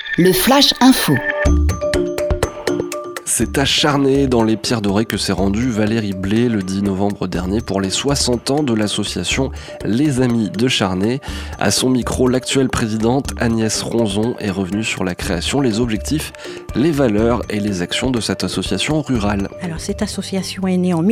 Le Flash Info. C'est à Charnay, dans les Pierres Dorées, que s'est rendue Valérie Blé le 10 novembre dernier pour les 60 ans de l'association Les Amis de Charnay. À son micro, l'actuelle présidente Agnès Ronzon est revenue sur la création, les objectifs, les valeurs et les actions de cette association rurale. Alors cette association est née en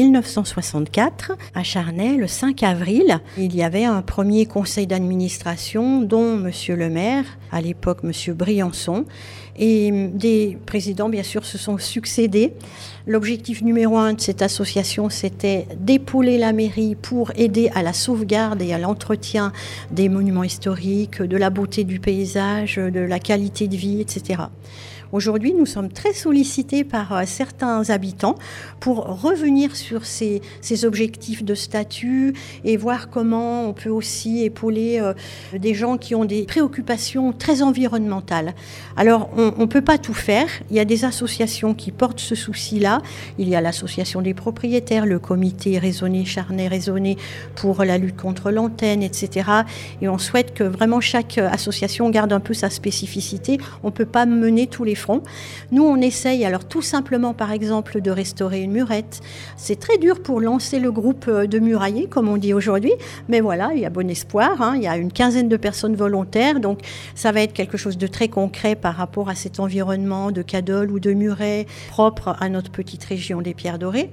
1964 à Charnay, le 5 avril. Il y avait un premier conseil d'administration dont monsieur le maire, à l'époque monsieur Briançon, et des présidents bien sûr se sont succédés. L'objectif numéro 1 de cette association, c'était d'épauler la mairie pour aider à la sauvegarde et à l'entretien des monuments historiques, de la beauté du paysage, de la qualité de vie, etc. Aujourd'hui, nous sommes très sollicités par certains habitants pour revenir sur ces objectifs de statut et voir comment on peut aussi épauler des gens qui ont des préoccupations très environnementales. Alors, on ne peut pas tout faire. Il y a des associations qui portent ce souci-là. Il y a l'association des propriétaires, le comité raisonné, Charnay raisonné pour la lutte contre l'antenne, etc. Et on souhaite que vraiment chaque association garde un peu sa spécificité. On ne peut pas mener tous les fronts. Nous, on essaye alors tout simplement, par exemple, de restaurer une murette. C'est très dur pour lancer le groupe de muraillés, comme on dit aujourd'hui, mais voilà, il y a bon espoir, hein. Il y a une quinzaine de personnes volontaires, donc ça va être quelque chose de très concret par rapport à cet environnement de Cadol ou de Muret propre à notre petite région des Pierres Dorées.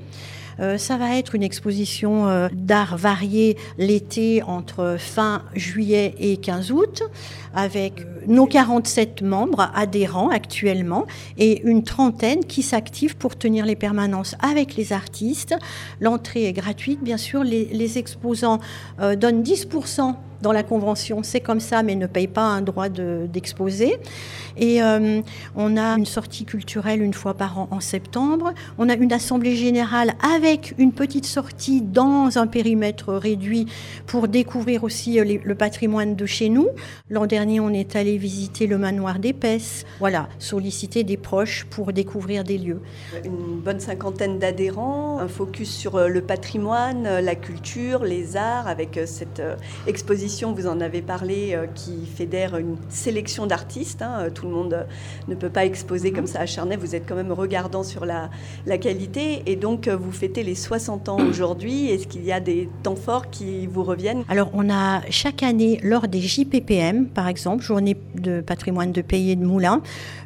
Ça va être une exposition d'art varié l'été entre fin juillet et 15 août avec nos 47 membres adhérents actuellement et une trentaine qui s'activent pour tenir les permanences avec les artistes. L'entrée est gratuite, bien sûr. Les exposants donnent 10% dans la convention, c'est comme ça, mais ne payent pas un droit d'exposer. Et on a une sortie culturelle une fois par an en septembre. On a une assemblée générale avec une petite sortie dans un périmètre réduit pour découvrir aussi le patrimoine de chez nous. L'an dernier, on est allé visiter le manoir d'Épaisse. Voilà, solliciter des proches pour découvrir des lieux. Une bonne cinquantaine d'adhérents, un focus sur le patrimoine, la culture, les arts, avec cette exposition, vous en avez parlé, qui fédère une sélection d'artistes. Tout le monde ne peut pas exposer comme ça à Charnay. Vous êtes quand même regardant sur la qualité. Et donc, vous fêtez les 60 ans aujourd'hui. Est-ce qu'il y a des temps forts qui vous reviennent ? Alors, on a chaque année, lors des JPPM, par exemple, Journée de patrimoine de pays et de moulins,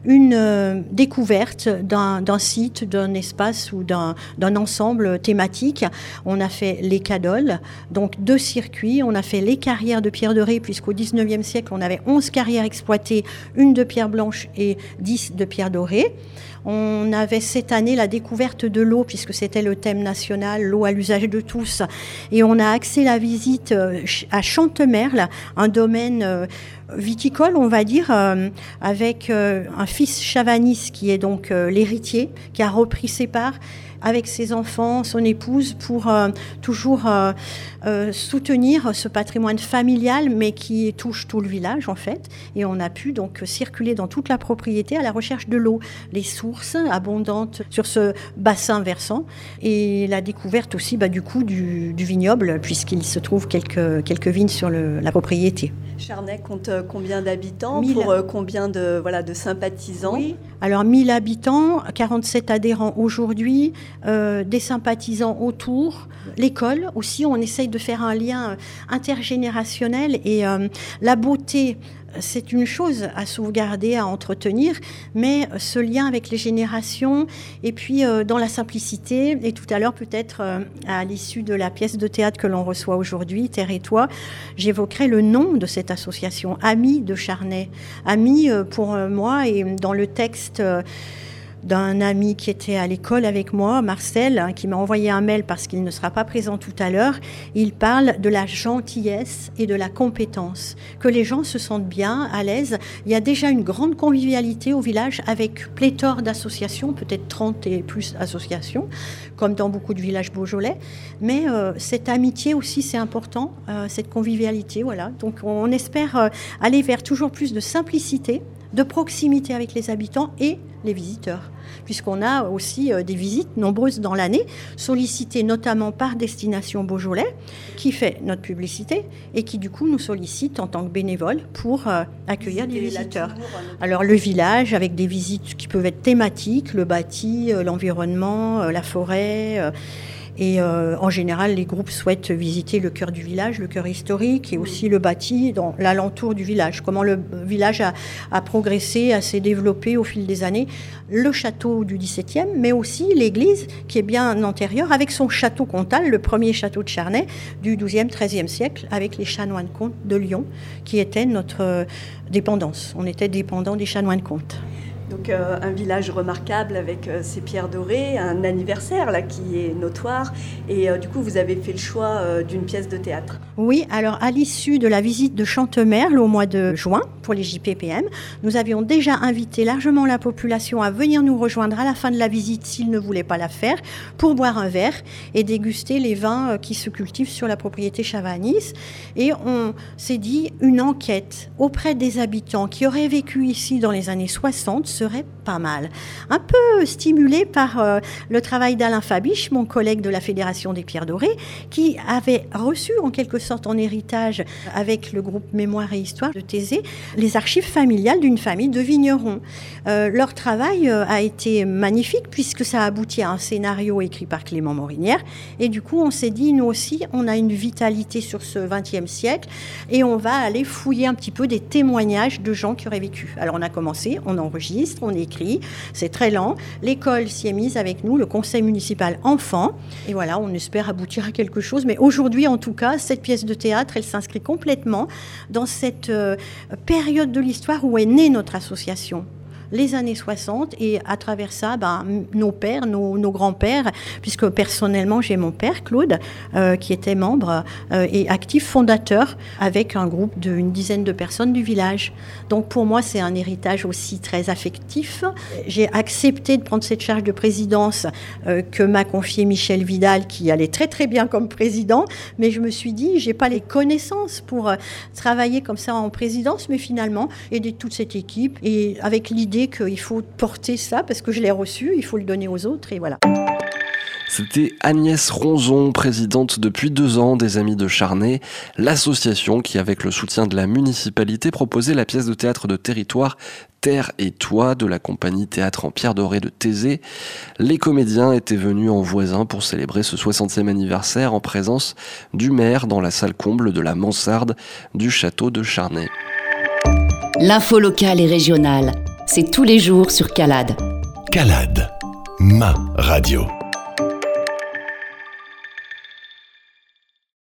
une découverte d'un site, d'un espace ou d'un ensemble thématique. On a fait les Cadols, donc 2 circuits. On a fait les carrières de pierre dorée, puisqu'au 19e siècle, on avait 11 carrières exploitées, une de pierre blanche et 10 de pierre dorée. On avait cette année la découverte de l'eau, puisque c'était le thème national, l'eau à l'usage de tous. Et on a axé la visite à Chantemerle, un domaine viticole, on va dire, avec un fils Chavanis, qui est donc l'héritier, qui a repris ses parts avec ses enfants, son épouse, pour toujours soutenir ce patrimoine familial, mais qui touche tout le village, en fait. Et on a pu donc circuler dans toute la propriété à la recherche de l'eau, les sources abondantes sur ce bassin versant, et la découverte aussi du coup du vignoble, puisqu'il se trouve quelques vignes sur la propriété. Charnay compte combien d'habitants pour combien de sympathisants ? Oui. Alors 1000 habitants, 47 adhérents aujourd'hui, des sympathisants autour, l'école aussi, on essaye de faire un lien intergénérationnel et la beauté, c'est une chose à sauvegarder, à entretenir, mais ce lien avec les générations et puis dans la simplicité, et tout à l'heure peut-être à l'issue de la pièce de théâtre que l'on reçoit aujourd'hui, Terre et Toi, j'évoquerai le nom de cette association, Amis de Charnay. Amis pour moi, et dans le texte d'un ami qui était à l'école avec moi, Marcel, qui m'a envoyé un mail parce qu'il ne sera pas présent tout à l'heure. Il parle de la gentillesse et de la compétence, que les gens se sentent bien, à l'aise. Il y a déjà une grande convivialité au village avec pléthore d'associations, peut-être 30 et plus associations, comme dans beaucoup de villages beaujolais. Mais cette amitié aussi, c'est important, cette convivialité, voilà. Donc on espère aller vers toujours plus de simplicité, de proximité avec les habitants et les visiteurs, puisqu'on a aussi des visites nombreuses dans l'année, sollicitées notamment par Destination Beaujolais, qui fait notre publicité et qui du coup nous sollicite en tant que bénévole pour accueillir des visiteurs. Alors le village avec des visites qui peuvent être thématiques, le bâti, l'environnement, la forêt. Et en général, les groupes souhaitent visiter le cœur du village, le cœur historique et aussi le bâti dans l'alentour du village. Comment le village a progressé, s'est développé au fil des années. Le château du XVIIe, mais aussi l'église qui est bien antérieure avec son château comtal, le premier château de Charnay du XIIe, XIIIe siècle avec les chanoines-comtes de Lyon qui étaient notre dépendance. On était dépendants des chanoines-comtes. Donc un village remarquable avec ses pierres dorées, un anniversaire là qui est notoire et du coup vous avez fait le choix d'une pièce de théâtre. Oui, alors à l'issue de la visite de Chantemerle au mois de juin pour les JPPM, nous avions déjà invité largement la population à venir nous rejoindre à la fin de la visite s'ils ne voulaient pas la faire pour boire un verre et déguster les vins qui se cultivent sur la propriété Chavanis. Et on s'est dit une enquête auprès des habitants qui auraient vécu ici dans les années 60 serait pas mal. Un peu stimulé par le travail d'Alain Fabiche, mon collègue de la Fédération des Pierres Dorées, qui avait reçu en quelque sorte en héritage avec le groupe Mémoire et Histoire de Thésée les archives familiales d'une famille de vignerons. Leur travail a été magnifique puisque ça a abouti à un scénario écrit par Clément Morinière et du coup on s'est dit nous aussi on a une vitalité sur ce XXe siècle et on va aller fouiller un petit peu des témoignages de gens qui auraient vécu. Alors on a commencé, on enregistre, on écrit, c'est très lent. L'école s'y est mise avec nous, le conseil municipal enfant. Et voilà, on espère aboutir à quelque chose. Mais aujourd'hui, en tout cas, cette pièce de théâtre, elle s'inscrit complètement dans cette période de l'histoire où est née notre association. Les années 60 et à travers ça, nos pères, nos grands-pères, puisque personnellement j'ai mon père Claude qui était membre et actif fondateur avec un groupe d'une dizaine de personnes du village. Donc pour moi c'est un héritage aussi très affectif. J'ai accepté de prendre cette charge de présidence que m'a confiée Michel Vidal qui allait très très bien comme président, mais je me suis dit j'ai pas les connaissances pour travailler comme ça en présidence, mais finalement aider toute cette équipe et avec l'idée qu'il faut porter ça parce que je l'ai reçu, il faut le donner aux autres et voilà. C'était Agnès Ronzon, présidente depuis 2 ans des Amis de Charnay, l'association qui, avec le soutien de la municipalité, proposait la pièce de théâtre de territoire Terre et Toit de la compagnie Théâtre en Pierre Dorée de Thésée. Les comédiens étaient venus en voisin pour célébrer ce 60e anniversaire en présence du maire dans la salle comble de la mansarde du château de Charnay. L'info locale et régionale, c'est tous les jours sur CALAD. CALAD, ma radio.